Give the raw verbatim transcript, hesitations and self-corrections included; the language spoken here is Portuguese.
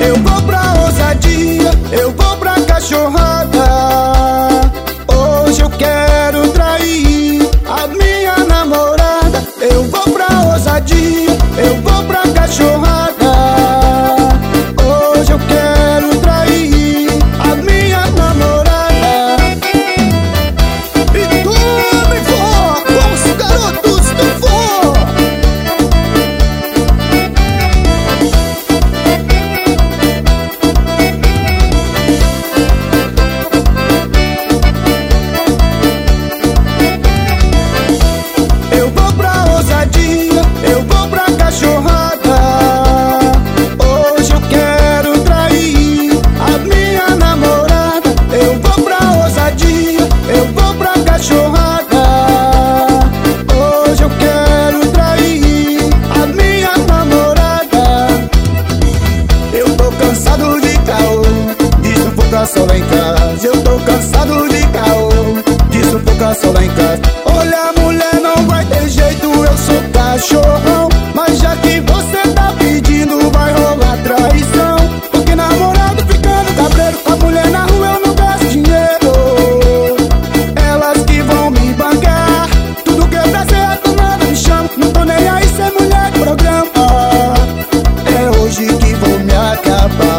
Eu vou pra ousadia, eu vou pra cachorrada. Hoje eu quero trair a minha namorada. Eu vou pra ousadia, eu vou pra cachorrada. Hoje eu quero trair a minha namorada. E tu me for com os garotos do for. Eu vou pra ousadia, eu vou pra cachorrada. Hoje eu quero trair a minha namorada. Eu vou pra ousadia, eu vou pra cachorrada. Hoje eu quero trair a minha namorada. Eu tô cansado de caô, de sufocar só lá em casa. Eu tô cansado de caô, de sufocar só lá em casa. Olha, mulher, não vai ter jeito, eu sou cachorrão. Mas já que você tá pedindo, vai rolar traição. Porque namorado ficando cabreiro com a mulher na rua, eu não gasto dinheiro. Elas que vão me bancar, tudo que eu pra ser do nada me chama. Não tô nem aí ser mulher de programa. É hoje que vou me acabar.